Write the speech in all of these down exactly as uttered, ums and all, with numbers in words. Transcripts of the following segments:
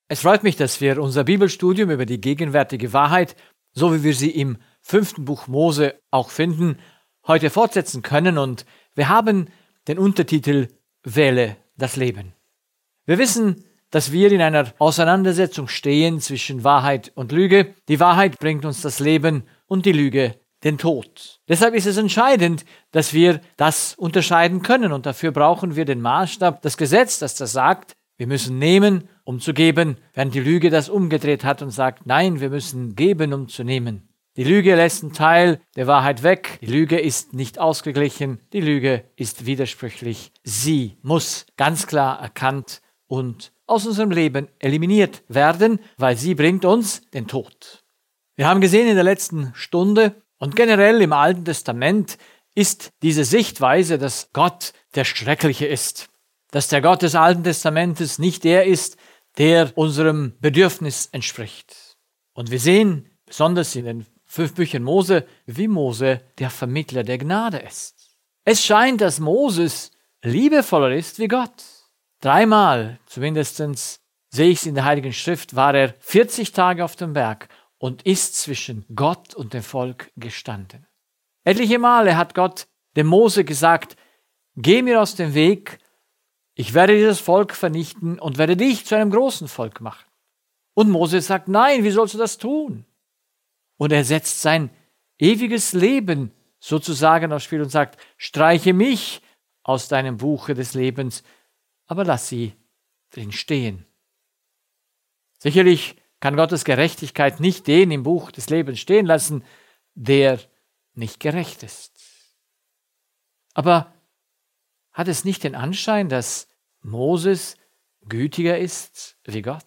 Es freut mich, dass wir unser Bibelstudium über die gegenwärtige Wahrheit, so wie wir sie im fünften Buch Mose auch finden, heute fortsetzen können, und wir haben den Untertitel Wähle das Leben. Wir wissen, dass wir in einer Auseinandersetzung stehen zwischen Wahrheit und Lüge. Die Wahrheit bringt uns das Leben und die Lüge den Tod. Deshalb ist es entscheidend, dass wir das unterscheiden können, und dafür brauchen wir den Maßstab, das Gesetz, das das sagt, wir müssen nehmen, um zu geben, während die Lüge das umgedreht hat und sagt, nein, wir müssen geben, um zu nehmen. Die Lüge lässt einen Teil der Wahrheit weg, die Lüge ist nicht ausgeglichen, die Lüge ist widersprüchlich. Sie muss ganz klar erkannt und aus unserem Leben eliminiert werden, weil sie bringt uns den Tod. Wir haben gesehen in der letzten Stunde und generell im Alten Testament ist diese Sichtweise, dass Gott der Schreckliche ist. Dass der Gott des Alten Testamentes nicht der ist, der unserem Bedürfnis entspricht. Und wir sehen, besonders in den fünf Büchern Mose, wie Mose der Vermittler der Gnade ist. Es scheint, dass Moses liebevoller ist wie Gott. Dreimal, zumindest sehe ich es in der Heiligen Schrift, war er vierzig Tage auf dem Berg und ist zwischen Gott und dem Volk gestanden. Etliche Male hat Gott dem Mose gesagt, geh mir aus dem Weg, ich werde dieses Volk vernichten und werde dich zu einem großen Volk machen. Und Mose sagt, nein, wie sollst du das tun? Und er setzt sein ewiges Leben sozusagen aufs Spiel und sagt, streiche mich aus deinem Buche des Lebens, aber lass sie drin stehen. Sicherlich kann Gottes Gerechtigkeit nicht den im Buch des Lebens stehen lassen, der nicht gerecht ist. Aber hat es nicht den Anschein, dass Moses gütiger ist wie Gott?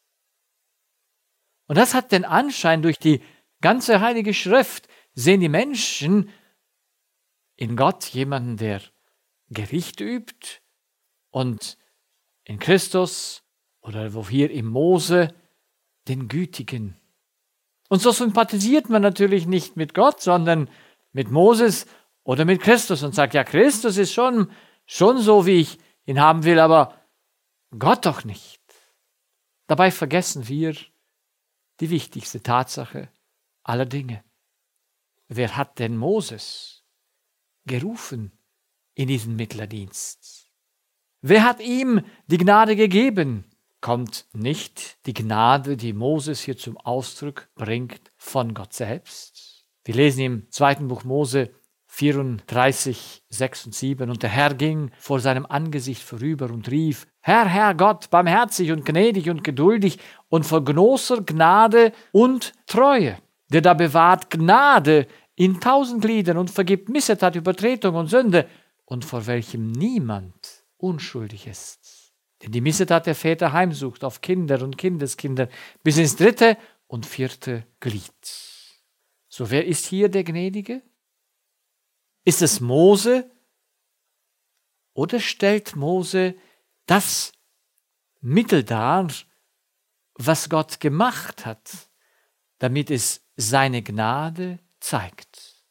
Und das hat den Anschein, durch die ganze Heilige Schrift sehen die Menschen in Gott jemanden, der Gericht übt, und in Christus oder wo hier im Mose den Gütigen. Und so sympathisiert man natürlich nicht mit Gott, sondern mit Moses oder mit Christus und sagt, ja, Christus ist schon, schon so, wie ich ihn haben will, aber Gott doch nicht. Dabei vergessen wir die wichtigste Tatsache aller Dinge. Wer hat denn Moses gerufen in diesen Mittlerdienst? Wer hat ihm die Gnade gegeben? Kommt nicht die Gnade, die Moses hier zum Ausdruck bringt, von Gott selbst? Wir lesen im zweiten Buch Mose vierunddreißig, sechs und sieben. Und der Herr ging vor seinem Angesicht vorüber und rief, Herr, Herr Gott, barmherzig und gnädig und geduldig und voll großer Gnade und Treue, der da bewahrt Gnade in tausend Gliedern und vergibt Missetat, Übertretung und Sünde, und vor welchem niemand unschuldig ist. Denn die Missetat der Väter heimsucht auf Kinder und Kindeskinder bis ins dritte und vierte Glied. So, wer ist hier der Gnädige? Ist es Mose, oder stellt Mose das Mittel dar, was Gott gemacht hat, damit es seine Gnade zeigt?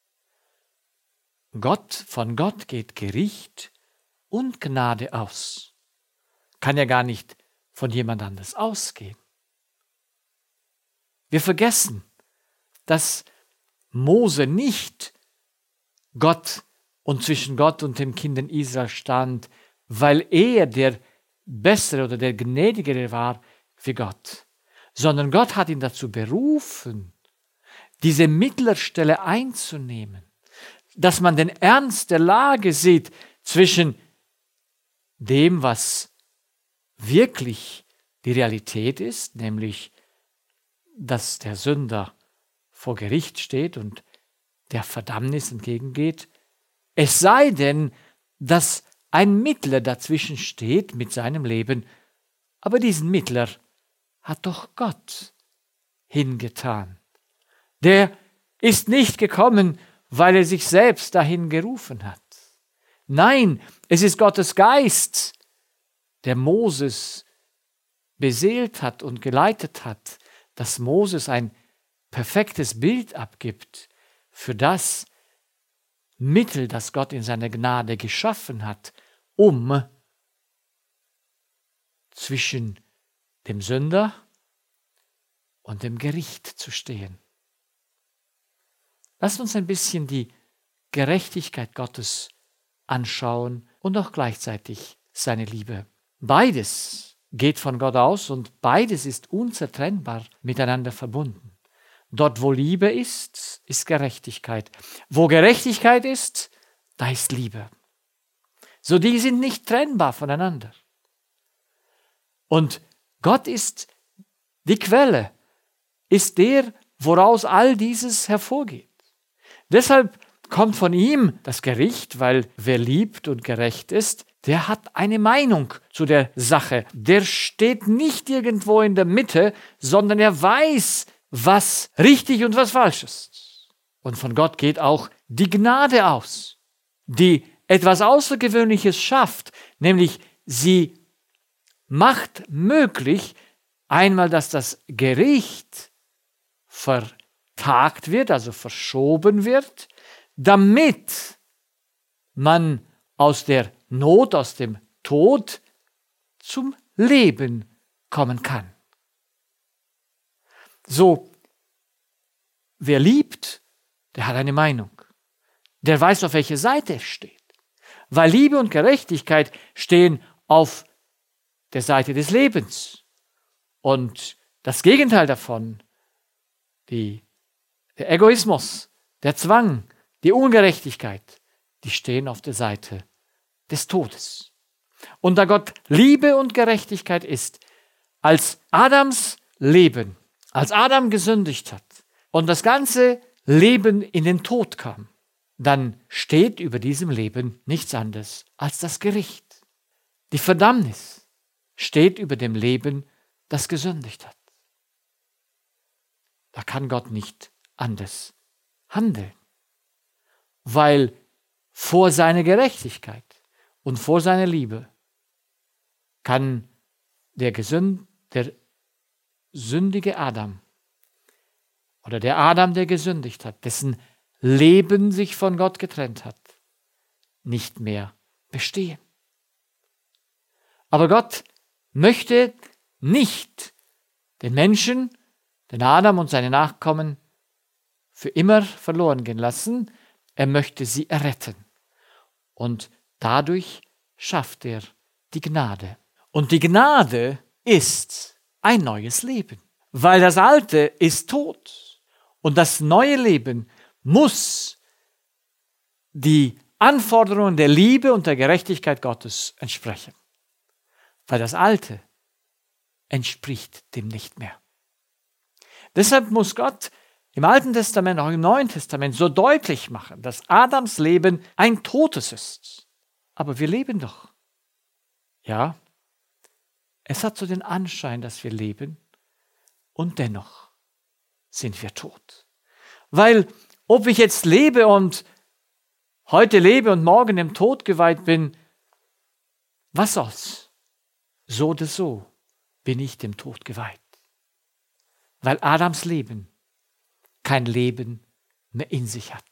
Gott, von Gott geht Gericht und Gnade aus. Kann ja gar nicht von jemand anders ausgehen. Wir vergessen, dass Mose nicht Gott und zwischen Gott und den Kindern Israel stand, weil er der Bessere oder der Gnädigere war wie Gott, sondern Gott hat ihn dazu berufen, diese Mittlerstelle einzunehmen, dass man den Ernst der Lage sieht zwischen dem, was wirklich die Realität ist, nämlich, dass der Sünder vor Gericht steht und der Verdammnis entgegengeht, es sei denn, dass ein Mittler dazwischen steht mit seinem Leben, aber diesen Mittler hat doch Gott hingetan. Der ist nicht gekommen, weil er sich selbst dahin gerufen hat. Nein, es ist Gottes Geist, der Moses beseelt hat und geleitet hat, dass Moses ein perfektes Bild abgibt für das Mittel, das Gott in seiner Gnade geschaffen hat, um zwischen dem Sünder und dem Gericht zu stehen. Lasst uns ein bisschen die Gerechtigkeit Gottes anschauen und auch gleichzeitig seine Liebe. Beides geht von Gott aus und beides ist unzertrennbar miteinander verbunden. Dort, wo Liebe ist, ist Gerechtigkeit. Wo Gerechtigkeit ist, da ist Liebe. So, die sind nicht trennbar voneinander. Und Gott ist die Quelle, ist der, woraus all dieses hervorgeht. Deshalb kommt von ihm das Gericht, weil wer liebt und gerecht ist, der hat eine Meinung zu der Sache. Der steht nicht irgendwo in der Mitte, sondern er weiß, was richtig und was falsch ist. Und von Gott geht auch die Gnade aus, die etwas Außergewöhnliches schafft, nämlich sie macht möglich, einmal, dass das Gericht vertagt wird, also verschoben wird, damit man aus der Not, aus dem Tod zum Leben kommen kann. So, wer liebt, der hat eine Meinung. Der weiß, auf welche Seite er steht. Weil Liebe und Gerechtigkeit stehen auf der Seite des Lebens. Und das Gegenteil davon, die, der Egoismus, der Zwang, die Ungerechtigkeit, die stehen auf der Seite des Todes. Und da Gott Liebe und Gerechtigkeit ist, als Adams Leben, als Adam gesündigt hat und das ganze Leben in den Tod kam, dann steht über diesem Leben nichts anderes als das Gericht. Die Verdammnis steht über dem Leben, das gesündigt hat. Da kann Gott nicht anders handeln, weil vor seiner Gerechtigkeit und vor seiner Liebe kann der, gesünd, der sündige Adam oder der Adam, der gesündigt hat, dessen Leben sich von Gott getrennt hat, nicht mehr bestehen. Aber Gott möchte nicht den Menschen, den Adam und seine Nachkommen für immer verloren gehen lassen. Er möchte sie erretten. Und dadurch schafft er die Gnade. Und die Gnade ist ein neues Leben, weil das Alte ist tot. Und das neue Leben muss die Anforderungen der Liebe und der Gerechtigkeit Gottes entsprechen. Weil das Alte entspricht dem nicht mehr. Deshalb muss Gott im Alten Testament, auch im Neuen Testament, so deutlich machen, dass Adams Leben ein totes ist. Aber wir leben doch. Ja, es hat so den Anschein, dass wir leben und dennoch sind wir tot. Weil, ob ich jetzt lebe und heute lebe und morgen dem Tod geweiht bin, was soll's? So oder so bin ich dem Tod geweiht. Weil Adams Leben kein Leben mehr in sich hat.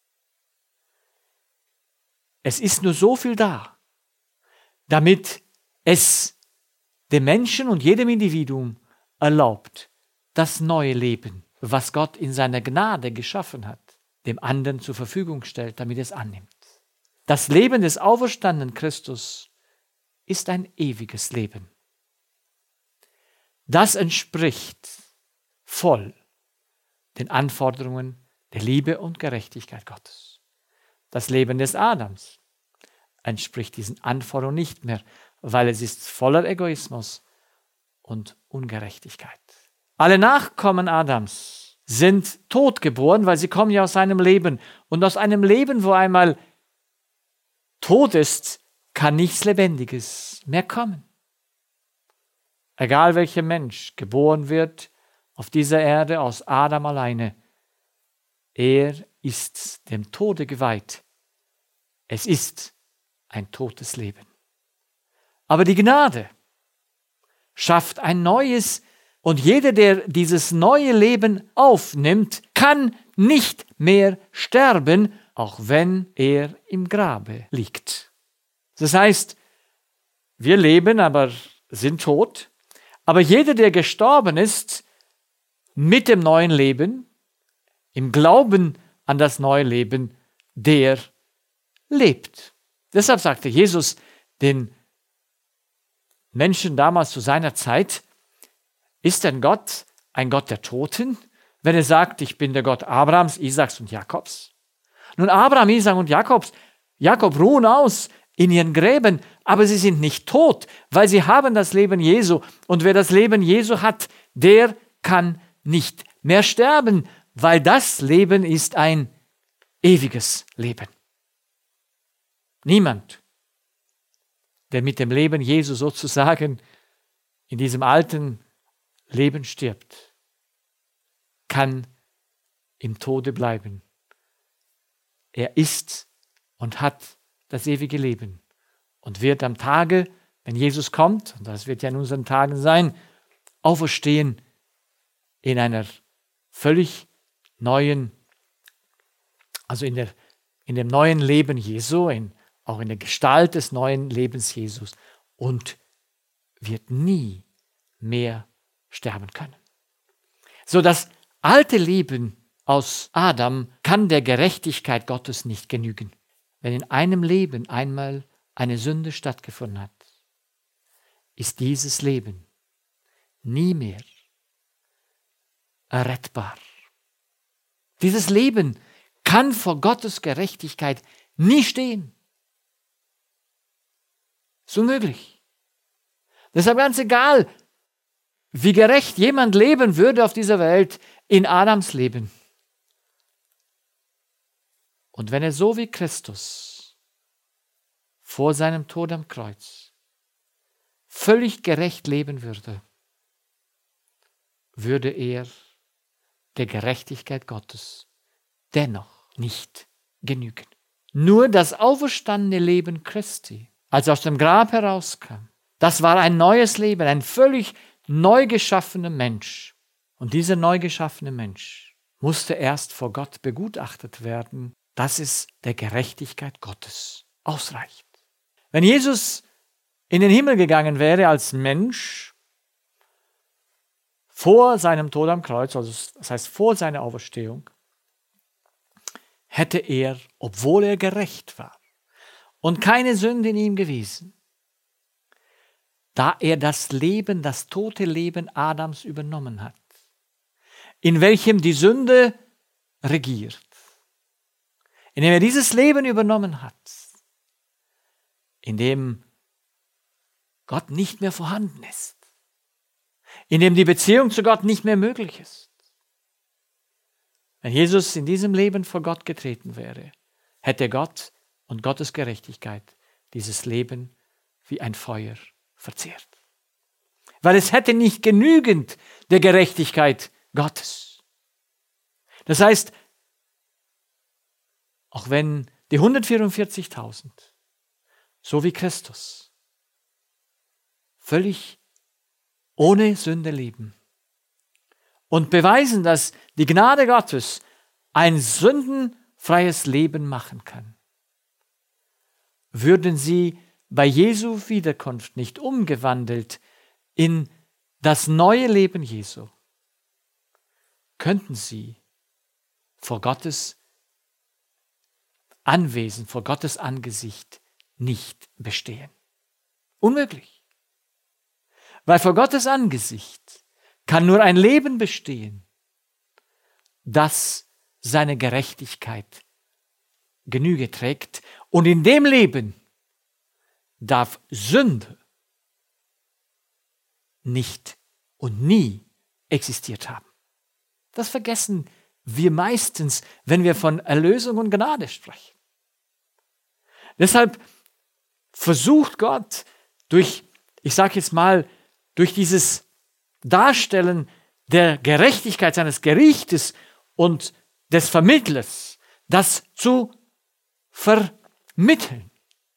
Es ist nur so viel da, damit es dem Menschen und jedem Individuum erlaubt, das neue Leben, was Gott in seiner Gnade geschaffen hat, dem anderen zur Verfügung stellt, damit es annimmt. Das Leben des auferstandenen Christus ist ein ewiges Leben. Das entspricht voll den Anforderungen der Liebe und Gerechtigkeit Gottes. Das Leben des Adams entspricht diesen Anforderungen nicht mehr, weil es ist voller Egoismus und Ungerechtigkeit. Alle Nachkommen Adams sind totgeboren, weil sie kommen ja aus einem Leben. Und aus einem Leben, wo einmal tot ist, kann nichts Lebendiges mehr kommen. Egal welcher Mensch geboren wird auf dieser Erde aus Adam alleine, er ist dem Tode geweiht. Es ist ein totes Leben. Aber die Gnade schafft ein neues, und jeder, der dieses neue Leben aufnimmt, kann nicht mehr sterben, auch wenn er im Grabe liegt. Das heißt, wir leben, aber sind tot, Aber jeder, der gestorben ist mit dem neuen Leben, im Glauben an das neue Leben, der lebt. Deshalb sagte Jesus den Menschen damals zu seiner Zeit, ist denn Gott ein Gott der Toten, wenn er sagt, ich bin der Gott Abrahams, Isaaks und Jakobs? Nun, Abraham, Isaak und Jakobs, Jakob ruhen aus in ihren Gräben, aber sie sind nicht tot, weil sie haben das Leben Jesu. Und wer das Leben Jesu hat, der kann nicht mehr sterben, weil das Leben ist ein ewiges Leben. Niemand, der mit dem Leben Jesu sozusagen in diesem alten Leben stirbt, kann im Tode bleiben. Er ist und hat das ewige Leben und wird am Tage, wenn Jesus kommt, und das wird ja in unseren Tagen sein, auferstehen in einer völlig neuen, also in, der, in dem neuen Leben Jesu, in, auch in der Gestalt des neuen Lebens Jesus, und wird nie mehr sterben können. So, das alte Leben aus Adam kann der Gerechtigkeit Gottes nicht genügen. Wenn in einem Leben einmal eine Sünde stattgefunden hat, ist dieses Leben nie mehr errettbar. Dieses Leben kann vor Gottes Gerechtigkeit nie stehen. Das ist unmöglich. Deshalb ganz egal, wie gerecht jemand leben würde auf dieser Welt in Adams Leben. Und wenn er so wie Christus vor seinem Tod am Kreuz völlig gerecht leben würde, würde er der Gerechtigkeit Gottes dennoch nicht genügen. Nur das auferstandene Leben Christi, als er aus dem Grab herauskam, das war ein neues Leben, ein völlig neu geschaffener Mensch. Und dieser neu geschaffene Mensch musste erst vor Gott begutachtet werden, dass es der Gerechtigkeit Gottes ausreicht. Wenn Jesus in den Himmel gegangen wäre als Mensch, vor seinem Tod am Kreuz, also das heißt vor seiner Auferstehung, hätte er, obwohl er gerecht war und keine Sünde in ihm gewesen, da er das Leben, das tote Leben Adams übernommen hat, in welchem die Sünde regiert, indem er dieses Leben übernommen hat, in dem Gott nicht mehr vorhanden ist, in dem die Beziehung zu Gott nicht mehr möglich ist. Wenn Jesus in diesem Leben vor Gott getreten wäre, hätte Gott und Gottes Gerechtigkeit dieses Leben wie ein Feuer verzehrt. Weil es hätte nicht genügend der Gerechtigkeit Gottes. Das heißt, auch wenn die hundertvierundvierzigtausend, so wie Christus, völlig ohne Sünde leben und beweisen, dass die Gnade Gottes ein sündenfreies Leben machen kann, würden sie bei Jesu Wiederkunft nicht umgewandelt in das neue Leben Jesu, könnten sie vor Gottes Anwesen, vor Gottes Angesicht nicht bestehen. Unmöglich. Weil vor Gottes Angesicht kann nur ein Leben bestehen, das seine Gerechtigkeit Genüge trägt. Und in dem Leben darf Sünde nicht und nie existiert haben. Das vergessen wir meistens, wenn wir von Erlösung und Gnade sprechen. Deshalb versucht Gott durch, ich sage jetzt mal, durch dieses Darstellen der Gerechtigkeit seines Gerichtes und des Vermittlers, das zu vermitteln.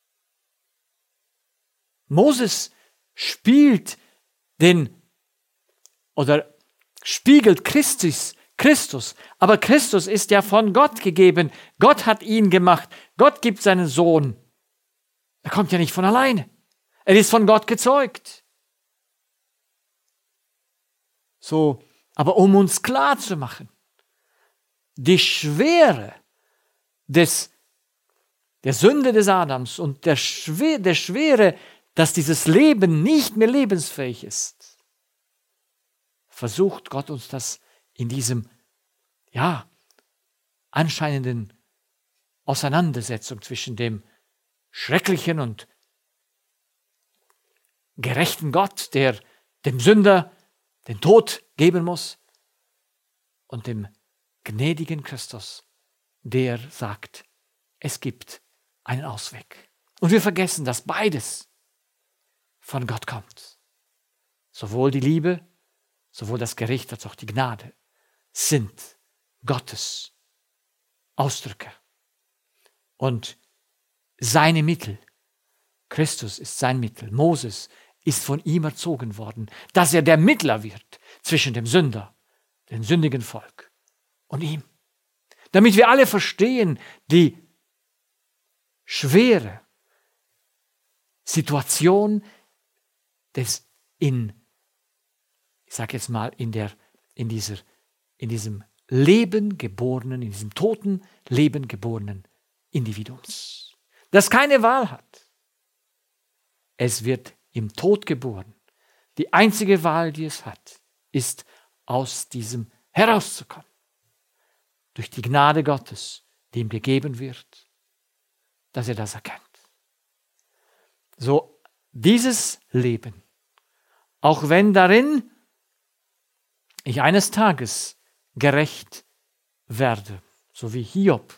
Moses spielt den oder spiegelt Christus, Christus, aber Christus ist ja von Gott gegeben. Gott hat ihn gemacht. Gott gibt seinen Sohn. Er kommt ja nicht von alleine. Er ist von Gott gezeugt. So, aber um uns klar zu machen, die Schwere des, der Sünde des Adams und der, Schwer, der Schwere, dass dieses Leben nicht mehr lebensfähig ist, versucht Gott uns das in diesem, ja, anscheinenden Auseinandersetzung zwischen dem schrecklichen und gerechten Gott, der dem Sünder den Tod geben muss, und dem gnädigen Christus, der sagt, es gibt einen Ausweg. Und wir vergessen, dass beides von Gott kommt. Sowohl die Liebe, sowohl das Gericht als auch die Gnade sind Gottes Ausdrücke. Und seine Mittel, Christus ist sein Mittel, Moses ist von ihm erzogen worden, dass er der Mittler wird zwischen dem Sünder, dem sündigen Volk und ihm. Damit wir alle verstehen, die schwere Situation des in, ich sage jetzt mal, in, der, in, dieser, in diesem Leben geborenen, in diesem toten Leben geborenen Individuums, das keine Wahl hat. Es wird im Tod geboren. Die einzige Wahl, die es hat, ist, aus diesem herauszukommen. Durch die Gnade Gottes, die ihm gegeben wird, dass er das erkennt. So, dieses Leben, auch wenn darin ich eines Tages gerecht werde, so wie Hiob,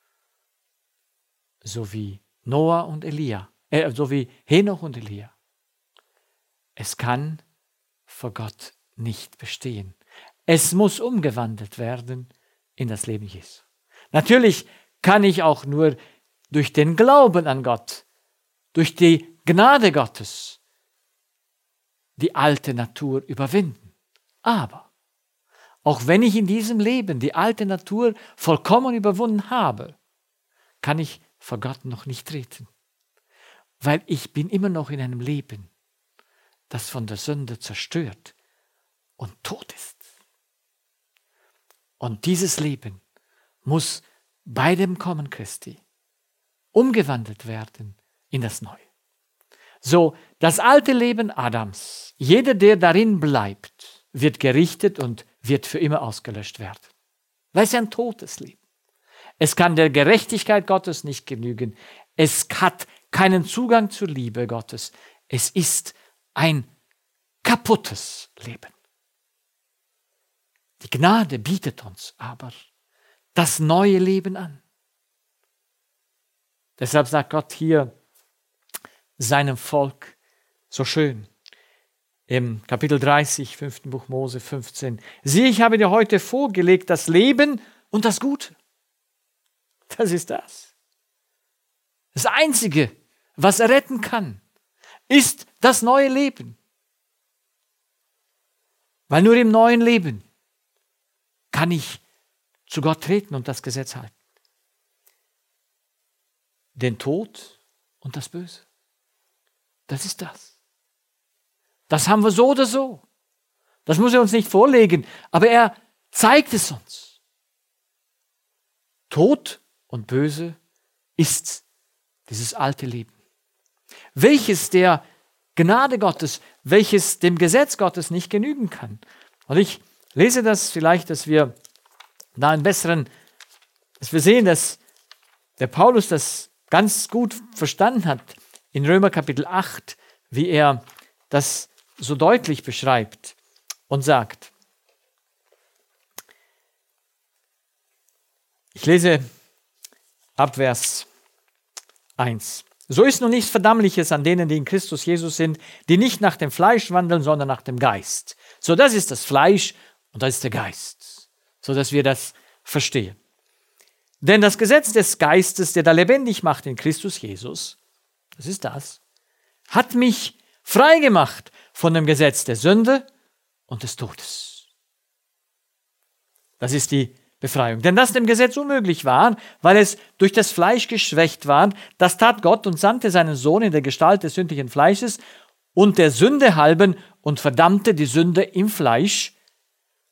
so wie Noah und Elia, äh, so wie Henoch und Elia, es kann vor Gott nicht bestehen. Es muss umgewandelt werden in das Leben Jesu. Natürlich kann ich auch nur durch den Glauben an Gott, durch die Gnade Gottes, die alte Natur überwinden. Aber auch wenn ich in diesem Leben die alte Natur vollkommen überwunden habe, kann ich vor Gott noch nicht treten. Weil ich bin immer noch in einem Leben, das von der Sünde zerstört und tot ist. Und dieses Leben muss bei dem Kommen Christi umgewandelt werden in das Neue. So, das alte Leben Adams, jeder, der darin bleibt, wird gerichtet und wird für immer ausgelöscht werden. Weil es ist ein totes Leben. Es kann der Gerechtigkeit Gottes nicht genügen. Es hat keinen Zugang zur Liebe Gottes. Es ist ein kaputtes Leben. Die Gnade bietet uns aber das neue Leben an. Deshalb sagt Gott hier seinem Volk so schön im Kapitel dreißig, fünften Buch Mose fünfzehn. Siehe, ich habe dir heute vorgelegt das Leben und das Gute. Das ist das. Das Einzige, was retten kann, ist das neue Leben. Weil nur im neuen Leben kann ich zu Gott treten und das Gesetz halten. Den Tod und das Böse. Das ist das. Das haben wir so oder so. Das muss er uns nicht vorlegen, aber er zeigt es uns. Tod und Böse ist dieses alte Leben, welches der Gnade Gottes, welches dem Gesetz Gottes nicht genügen kann. Und ich lese das vielleicht, dass wir da einen besseren, dass wir sehen, dass der Paulus das ganz gut verstanden hat in Römer Kapitel acht, wie er das so deutlich beschreibt und sagt. Ich lese ab Vers eins. So ist nun nichts Verdammliches an denen, die in Christus Jesus sind, die nicht nach dem Fleisch wandeln, sondern nach dem Geist. So, das ist das Fleisch und das ist der Geist. So, dass wir das verstehen. Denn das Gesetz des Geistes, der da lebendig macht in Christus Jesus, das ist das, hat mich frei gemacht von dem Gesetz der Sünde und des Todes. Das ist die Befreiung. Denn das dem Gesetz unmöglich war, weil es durch das Fleisch geschwächt war, das tat Gott und sandte seinen Sohn in der Gestalt des sündlichen Fleisches und der Sünde halben und verdammte die Sünde im Fleisch,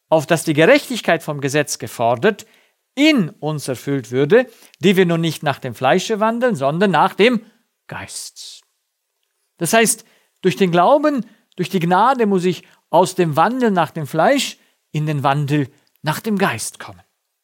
auf dass die Gerechtigkeit vom Gesetz gefordert in uns erfüllt würde, die wir nun nicht nach dem Fleische wandeln, sondern nach dem Geist. Das heißt, durch den Glauben, durch die Gnade muss ich aus dem Wandel nach dem Fleisch in den Wandel nach dem Geist kommen.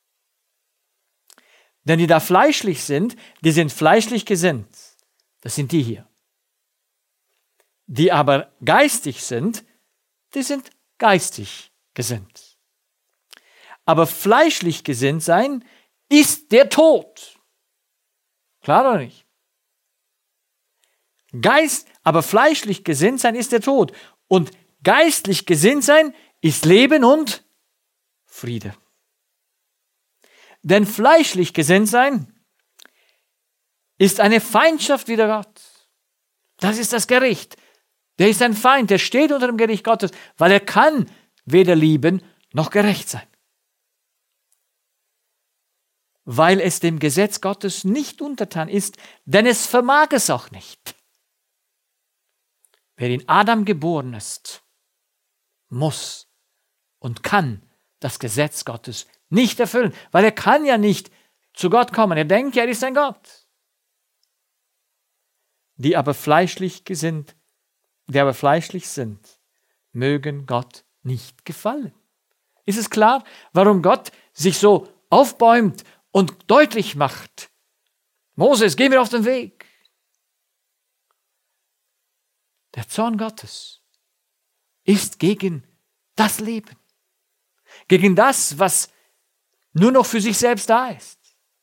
Denn die da fleischlich sind, die sind fleischlich gesinnt. Das sind die hier. Die aber geistig sind, die sind geistig gesinnt. Aber fleischlich gesinnt sein ist der Tod. Klar oder nicht? Geist, aber fleischlich gesinnt sein ist der Tod. Und geistlich gesinnt sein ist Leben und Friede. Denn fleischlich gesinnt sein ist eine Feindschaft wider Gott. Das ist das Gericht. Der ist ein Feind, der steht unter dem Gericht Gottes, weil er kann weder lieben noch gerecht sein. Weil es dem Gesetz Gottes nicht untertan ist, denn es vermag es auch nicht. Wer in Adam geboren ist, muss und kann das Gesetz Gottes nicht erfüllen, weil er kann ja nicht zu Gott kommen. Er denkt ja, er ist ein Gott. Die aber fleischlich gesinnt, die aber fleischlich sind, mögen Gott nicht gefallen. Ist es klar, warum Gott sich so aufbäumt und deutlich macht? Moses, geh mir auf den Weg. Der Zorn Gottes ist gegen das Leben, gegen das, was nur noch für sich selbst da ist.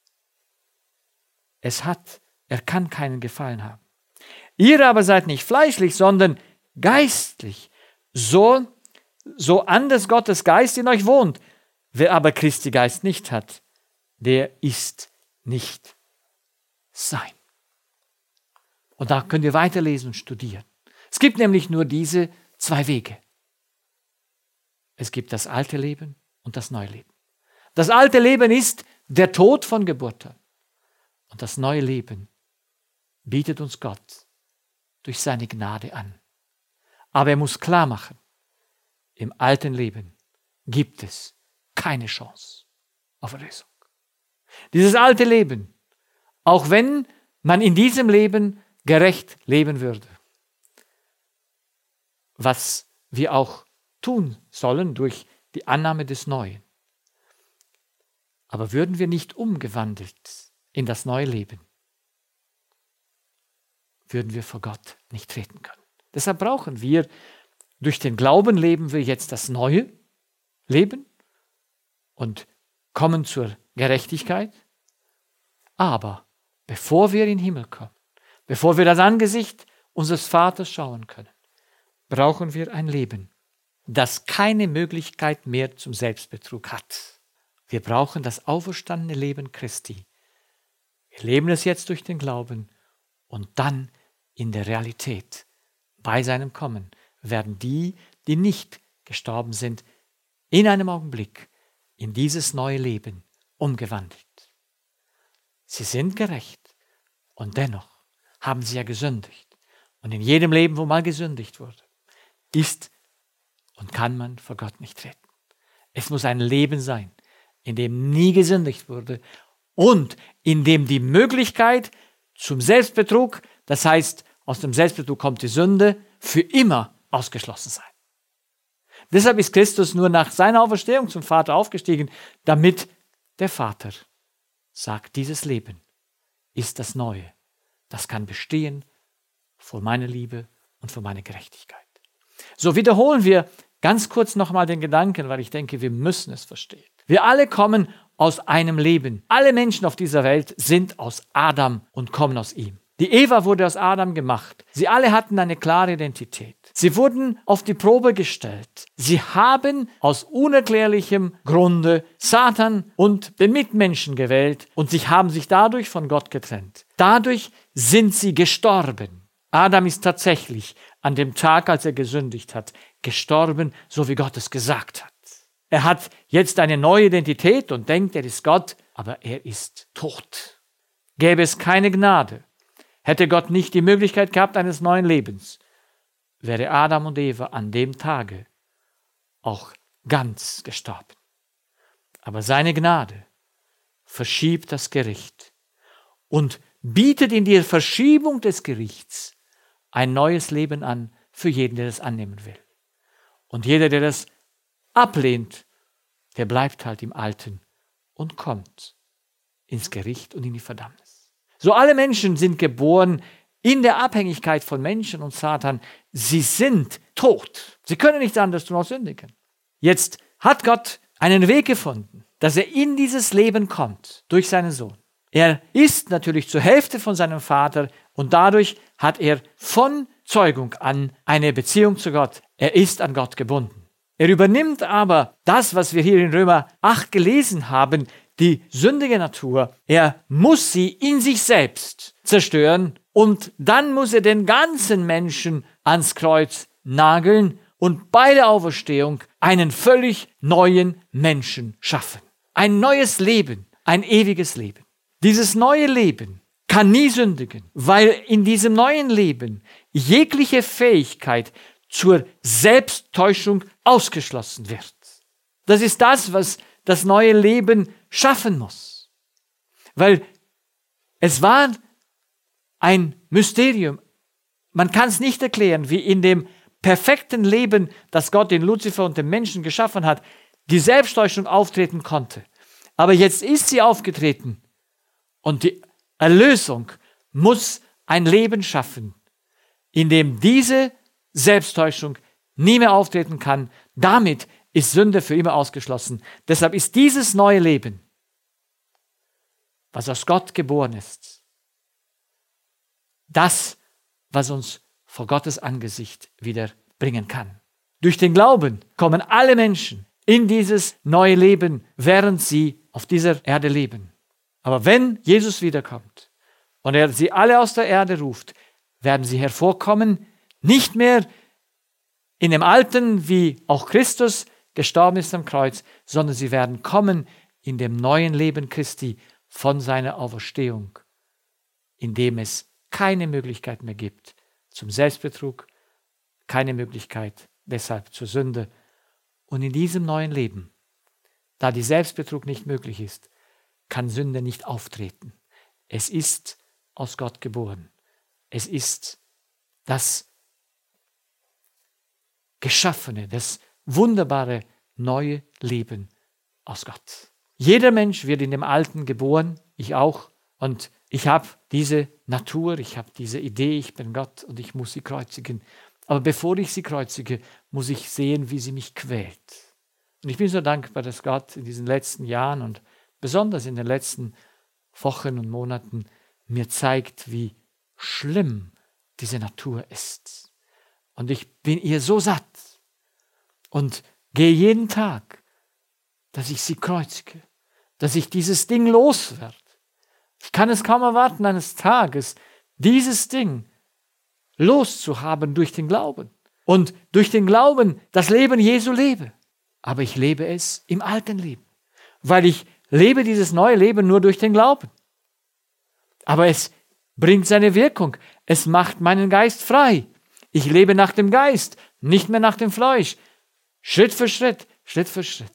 Es hat, er kann keinen Gefallen haben. Ihr aber seid nicht fleischlich, sondern geistlich, so, so anders Gottes Geist in euch wohnt. Wer aber Christi Geist nicht hat, der ist nicht sein. Und da könnt ihr weiterlesen und studieren. Es gibt nämlich nur diese zwei Wege. Es gibt das alte Leben und das neue Leben. Das alte Leben ist der Tod von Geburt an. Und das neue Leben bietet uns Gott durch seine Gnade an. Aber er muss klar machen, im alten Leben gibt es keine Chance auf Erlösung. Dieses alte Leben, auch wenn man in diesem Leben gerecht leben würde, was wir auch tun sollen durch die Annahme des Neuen. Aber würden wir nicht umgewandelt in das neue Leben, würden wir vor Gott nicht treten können. Deshalb brauchen wir, durch den Glauben leben wir jetzt das neue Leben und kommen zur Gerechtigkeit. Aber bevor wir in den Himmel kommen, bevor wir das Angesicht unseres Vaters schauen können, brauchen wir ein Leben, das keine Möglichkeit mehr zum Selbstbetrug hat. Wir brauchen das auferstandene Leben Christi. Wir leben es jetzt durch den Glauben und dann in der Realität. Bei seinem Kommen werden die, die nicht gestorben sind, in einem Augenblick in dieses neue Leben umgewandelt. Sie sind gerecht und dennoch haben sie ja gesündigt. Und in jedem Leben, wo mal gesündigt wurde, ist und kann man vor Gott nicht treten. Es muss ein Leben sein, in dem nie gesündigt wurde und in dem die Möglichkeit zum Selbstbetrug, das heißt, aus dem Selbstbetrug kommt die Sünde, für immer ausgeschlossen sein. Deshalb ist Christus nur nach seiner Auferstehung zum Vater aufgestiegen, damit der Vater sagt, dieses Leben ist das Neue. Das kann bestehen vor meiner Liebe und vor meiner Gerechtigkeit. So wiederholen wir ganz kurz nochmal den Gedanken, weil ich denke, wir müssen es verstehen. Wir alle kommen aus einem Leben. Alle Menschen auf dieser Welt sind aus Adam und kommen aus ihm. Die Eva wurde aus Adam gemacht. Sie alle hatten eine klare Identität. Sie wurden auf die Probe gestellt. Sie haben aus unerklärlichem Grunde Satan und den Mitmenschen gewählt und sie haben sich dadurch von Gott getrennt. Dadurch sind sie gestorben. Adam ist tatsächlich an dem Tag, als er gesündigt hat, gestorben, so wie Gott es gesagt hat. Er hat jetzt eine neue Identität und denkt, er ist Gott, aber er ist tot. Gäbe es keine Gnade, hätte Gott nicht die Möglichkeit gehabt eines neuen Lebens, wäre Adam und Eva an dem Tage auch ganz gestorben. Aber seine Gnade verschiebt das Gericht und bietet in der Verschiebung des Gerichts ein neues Leben an für jeden, der das annehmen will. Und jeder, der das ablehnt, der bleibt halt im Alten und kommt ins Gericht und in die Verdammnis. So alle Menschen sind geboren in der Abhängigkeit von Menschen und Satan. Sie sind tot. Sie können nichts anderes tun als sündigen. Jetzt hat Gott einen Weg gefunden, dass er in dieses Leben kommt durch seinen Sohn. Er ist natürlich zur Hälfte von seinem Vater und dadurch hat er von Zeugung an eine Beziehung zu Gott. Er ist an Gott gebunden. Er übernimmt aber das, was wir hier in Römer acht gelesen haben, die sündige Natur. Er muss sie in sich selbst zerstören und dann muss er den ganzen Menschen ans Kreuz nageln und bei der Auferstehung einen völlig neuen Menschen schaffen. Ein neues Leben, ein ewiges Leben. Dieses neue Leben kann nie sündigen, weil in diesem neuen Leben jegliche Fähigkeit zur Selbsttäuschung ausgeschlossen wird. Das ist das, was das neue Leben schaffen muss. Weil es war ein Mysterium. Man kann es nicht erklären, wie in dem perfekten Leben, das Gott in Luzifer und dem Menschen geschaffen hat, die Selbsttäuschung auftreten konnte. Aber jetzt ist sie aufgetreten und die Erlösung muss ein Leben schaffen, in dem diese Selbsttäuschung nie mehr auftreten kann. Damit ist Sünde für immer ausgeschlossen. Deshalb ist dieses neue Leben, was aus Gott geboren ist, das, was uns vor Gottes Angesicht wieder bringen kann. Durch den Glauben kommen alle Menschen in dieses neue Leben, während sie auf dieser Erde leben. Aber wenn Jesus wiederkommt und er sie alle aus der Erde ruft, werden sie hervorkommen, nicht mehr in dem Alten, wie auch Christus gestorben ist am Kreuz, sondern sie werden kommen in dem neuen Leben Christi von seiner Auferstehung, in dem es keine Möglichkeit mehr gibt zum Selbstbetrug, keine Möglichkeit deshalb zur Sünde. Und in diesem neuen Leben, da die Selbstbetrug nicht möglich ist, kann Sünde nicht auftreten. Es ist aus Gott geboren. Es ist das Geschaffene, das wunderbare neue Leben aus Gott. Jeder Mensch wird in dem Alten geboren, ich auch. Und ich habe diese Natur, ich habe diese Idee, ich bin Gott und ich muss sie kreuzigen. Aber bevor ich sie kreuzige, muss ich sehen, wie sie mich quält. Und ich bin so dankbar, dass Gott in diesen letzten Jahren und besonders in den letzten Wochen und Monaten mir zeigt, wie schlimm diese Natur ist. Und ich bin ihr so satt und gehe jeden Tag, dass ich sie kreuzige, dass ich dieses Ding loswerde. Ich kann es kaum erwarten, eines Tages dieses Ding loszuhaben durch den Glauben. Und durch den Glauben das Leben Jesu lebe. Aber ich lebe es im alten Leben, weil ich lebe dieses neue Leben nur durch den Glauben. Aber es bringt seine Wirkung. Es macht meinen Geist frei. Ich lebe nach dem Geist, nicht mehr nach dem Fleisch. Schritt für Schritt, Schritt für Schritt.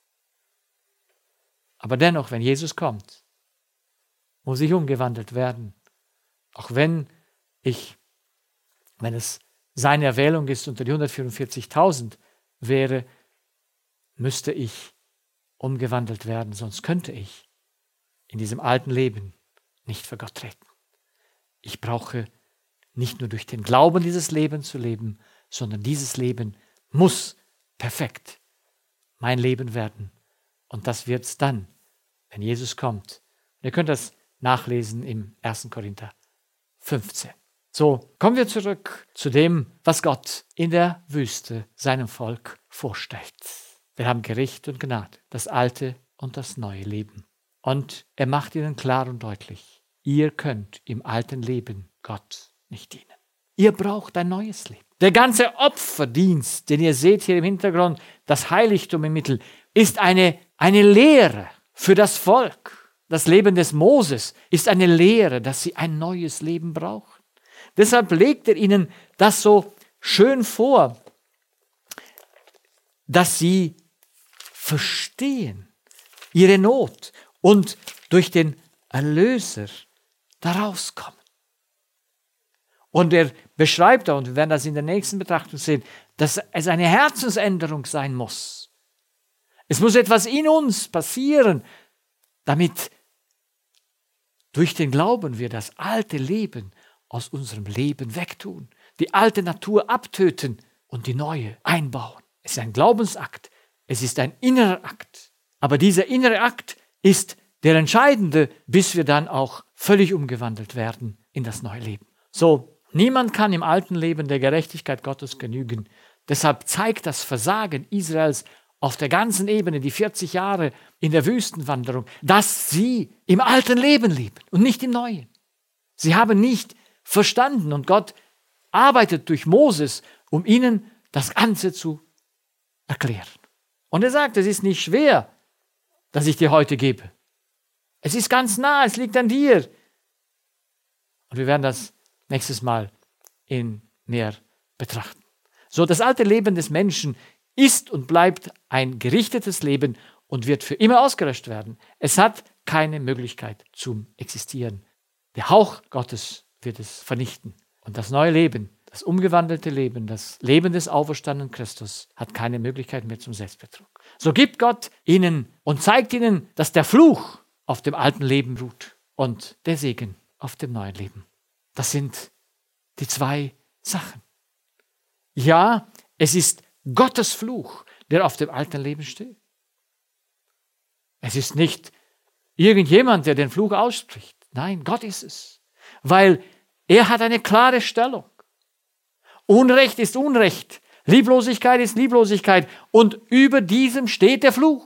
Aber dennoch, wenn Jesus kommt, muss ich umgewandelt werden. Auch wenn ich, wenn es seine Erwählung ist, unter die hundertvierundvierzigtausend wäre, müsste ich umgewandelt werden, sonst könnte ich in diesem alten Leben nicht für Gott treten. Ich brauche nicht nur durch den Glauben dieses Leben zu leben, sondern dieses Leben muss perfekt mein Leben werden. Und das wird es dann, wenn Jesus kommt. Und ihr könnt das nachlesen im ersten Korinther fünfzehn. So, kommen wir zurück zu dem, was Gott in der Wüste seinem Volk vorstellt. Wir haben Gericht und Gnade, das alte und das neue Leben. Und er macht ihnen klar und deutlich, ihr könnt im alten Leben Gott nicht dienen. Ihr braucht ein neues Leben. Der ganze Opferdienst, den ihr seht hier im Hintergrund, das Heiligtum im Mittel, ist eine, eine Lehre für das Volk. Das Leben des Moses ist eine Lehre, dass sie ein neues Leben brauchen. Deshalb legt er ihnen das so schön vor, dass sie verstehen ihre Not und durch den Erlöser daraus kommen. Und er beschreibt da, und wir werden das in der nächsten Betrachtung sehen, dass es eine Herzensänderung sein muss. Es muss etwas in uns passieren, damit durch den Glauben wir das alte Leben aus unserem Leben wegtun, die alte Natur abtöten und die neue einbauen. Es ist ein Glaubensakt, es ist ein innerer Akt. Aber dieser innere Akt ist der entscheidende, bis wir dann auch völlig umgewandelt werden in das neue Leben. So, niemand kann im alten Leben der Gerechtigkeit Gottes genügen. Deshalb zeigt das Versagen Israels auf der ganzen Ebene, die vierzig Jahre in der Wüstenwanderung, dass sie im alten Leben leben und nicht im neuen. Sie haben nicht verstanden und Gott arbeitet durch Moses, um ihnen das Ganze zu erklären. Und er sagt, es ist nicht schwer, dass ich dir heute gebe. Es ist ganz nah, es liegt an dir. Und wir werden das nächstes Mal in mehr betrachten. So, das alte Leben des Menschen ist und bleibt ein gerichtetes Leben und wird für immer ausgelöscht werden. Es hat keine Möglichkeit zum Existieren. Der Hauch Gottes wird es vernichten. Und das neue Leben, das umgewandelte Leben, das Leben des auferstandenen Christus hat keine Möglichkeit mehr zum Selbstbetrug. So gibt Gott ihnen und zeigt ihnen, dass der Fluch auf dem alten Leben ruht und der Segen auf dem neuen Leben. Das sind die zwei Sachen. Ja, es ist Gottes Fluch, der auf dem alten Leben steht. Es ist nicht irgendjemand, der den Fluch ausspricht. Nein, Gott ist es. Weil er hat eine klare Stellung. Unrecht ist Unrecht. Lieblosigkeit ist Lieblosigkeit. Und über diesem steht der Fluch.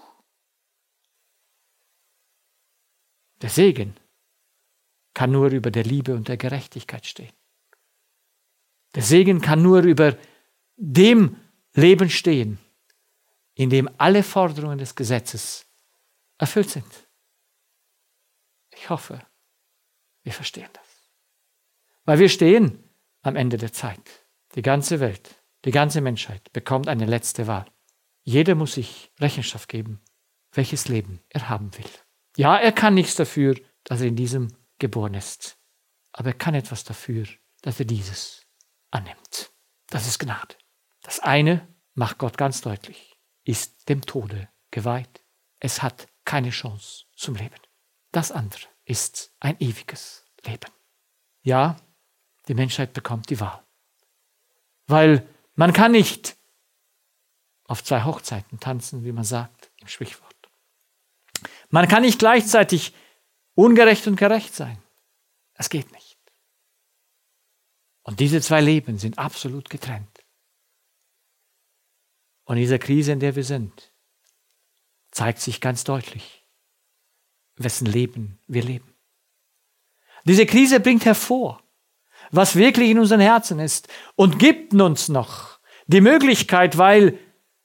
Der Segen kann nur über der Liebe und der Gerechtigkeit stehen. Der Segen kann nur über dem Leben stehen, in dem alle Forderungen des Gesetzes erfüllt sind. Ich hoffe, wir verstehen das. Weil wir stehen am Ende der Zeit. Die ganze Welt, die ganze Menschheit bekommt eine letzte Wahl. Jeder muss sich Rechenschaft geben, welches Leben er haben will. Ja, er kann nichts dafür, dass er in diesem geboren ist. Aber er kann etwas dafür, dass er dieses annimmt. Das ist Gnade. Das eine macht Gott ganz deutlich, ist dem Tode geweiht. Es hat keine Chance zum Leben. Das andere ist ein ewiges Leben. Ja, die Menschheit bekommt die Wahl. Weil man kann nicht auf zwei Hochzeiten tanzen, wie man sagt im Sprichwort. Man kann nicht gleichzeitig ungerecht und gerecht sein. Das geht nicht. Und diese zwei Leben sind absolut getrennt. Und in dieser Krise, in der wir sind, zeigt sich ganz deutlich, wessen Leben wir leben. Diese Krise bringt hervor, was wirklich in unseren Herzen ist und gibt uns noch die Möglichkeit, weil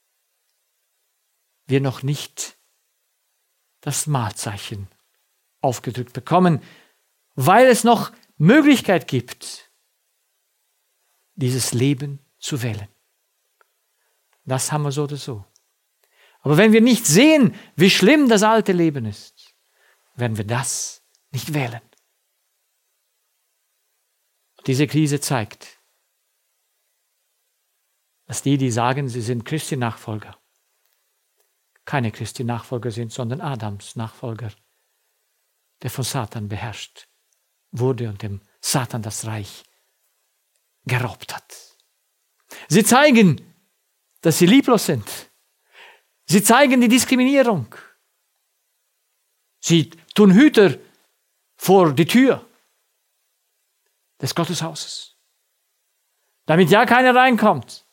wir noch nicht das Mahlzeichen aufgedrückt bekommen, weil es noch Möglichkeit gibt, dieses Leben zu wählen. Das haben wir so oder so. Aber wenn wir nicht sehen, wie schlimm das alte Leben ist, werden wir das nicht wählen. Diese Krise zeigt, dass die, die sagen, sie sind Christi Nachfolger, keine Christi Nachfolger sind, sondern Adams Nachfolger, der von Satan beherrscht wurde und dem Satan das Reich geraubt hat. Sie zeigen, dass sie lieblos sind. Sie zeigen die Diskriminierung. Sie tun Hüter vor die Tür des Gotteshauses, damit ja keiner reinkommt,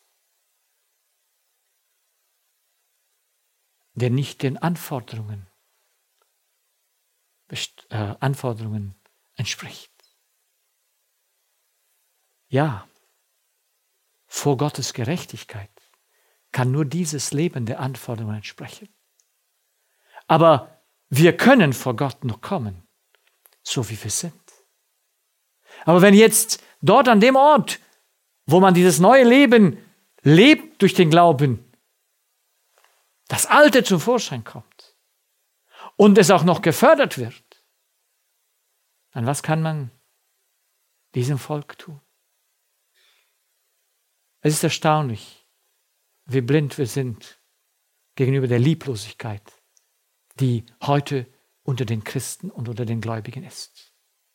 der nicht den Anforderungen, äh, Anforderungen entspricht. Ja, vor Gottes Gerechtigkeit kann nur dieses Leben der Anforderungen entsprechen. Aber wir können vor Gott noch kommen, so wie wir sind. Aber wenn jetzt dort an dem Ort, wo man dieses neue Leben lebt durch den Glauben, das Alte zum Vorschein kommt und es auch noch gefördert wird, dann was kann man diesem Volk tun? Es ist erstaunlich, wie blind wir sind gegenüber der Lieblosigkeit, die heute unter den Christen und unter den Gläubigen ist.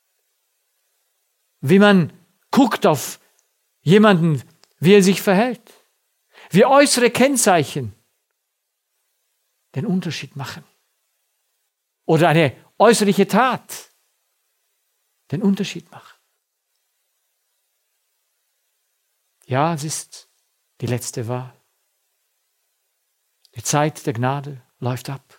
Wie man guckt auf jemanden, wie er sich verhält, wie äußere Kennzeichen den Unterschied machen. Oder eine äußerliche Tat den Unterschied macht. Ja, es ist die letzte Wahl. Die Zeit der Gnade läuft ab.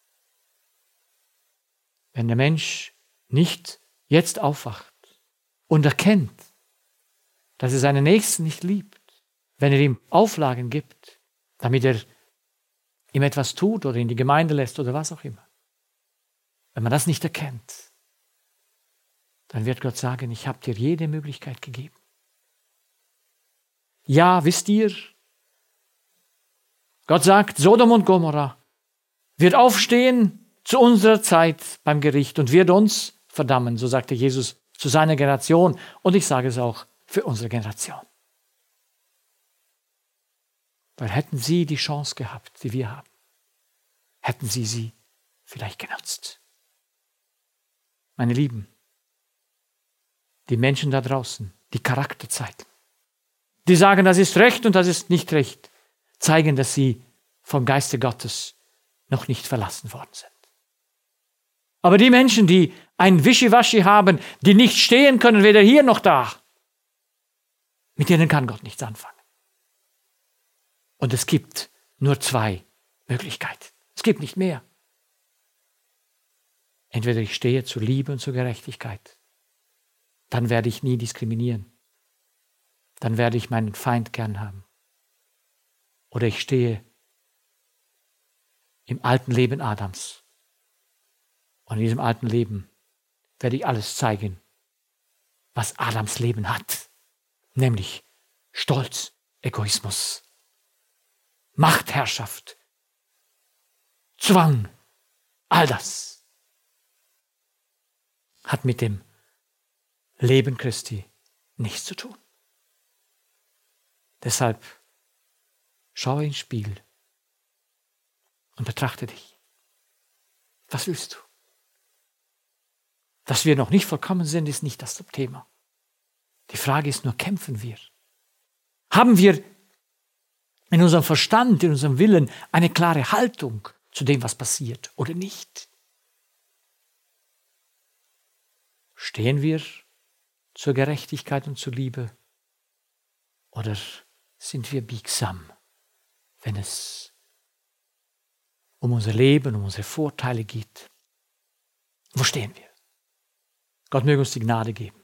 Wenn der Mensch nicht jetzt aufwacht und erkennt, dass er seinen Nächsten nicht liebt, wenn er ihm Auflagen gibt, damit er ihm etwas tut oder in die Gemeinde lässt oder was auch immer. Wenn man das nicht erkennt, dann wird Gott sagen, ich habe dir jede Möglichkeit gegeben. Ja, wisst ihr, Gott sagt, Sodom und Gomorra wird aufstehen zu unserer Zeit beim Gericht und wird uns verdammen, so sagte Jesus zu seiner Generation und ich sage es auch für unsere Generation. Weil hätten sie die Chance gehabt, die wir haben, hätten sie sie vielleicht genutzt. Meine Lieben, die Menschen da draußen, die Charakter zeigen, die sagen, das ist recht und das ist nicht recht, zeigen, dass sie vom Geiste Gottes noch nicht verlassen worden sind. Aber die Menschen, die ein Wischiwaschi haben, die nicht stehen können, weder hier noch da, mit denen kann Gott nichts anfangen. Und es gibt nur zwei Möglichkeiten. Es gibt nicht mehr. Entweder ich stehe zur Liebe und zur Gerechtigkeit, dann werde ich nie diskriminieren. Dann werde ich meinen Feind gern haben. Oder ich stehe im alten Leben Adams. Und in diesem alten Leben werde ich alles zeigen, was Adams Leben hat. Nämlich Stolz, Egoismus, Machtherrschaft, Zwang, all das hat mit dem Leben Christi nichts zu tun. Deshalb schaue ins Spiegel und betrachte dich. Was willst du? Dass wir noch nicht vollkommen sind, ist nicht das Thema. Die Frage ist nur, kämpfen wir? Haben wir in unserem Verstand, in unserem Willen eine klare Haltung zu dem, was passiert oder nicht? Stehen wir zur Gerechtigkeit und zur Liebe oder sind wir biegsam, wenn es um unser Leben, um unsere Vorteile geht? Wo stehen wir? Gott möge uns die Gnade geben,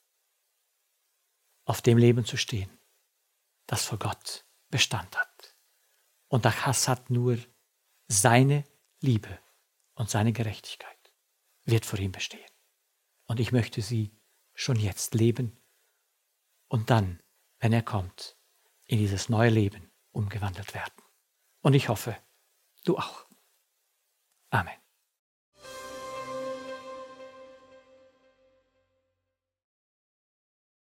auf dem Leben zu stehen, das vor Gott Bestand hat. Und das hat nur seine Liebe und seine Gerechtigkeit wird vor ihm bestehen. Und ich möchte sie schon jetzt leben und dann, wenn er kommt, in dieses neue Leben umgewandelt werden. Und ich hoffe, du auch. Amen.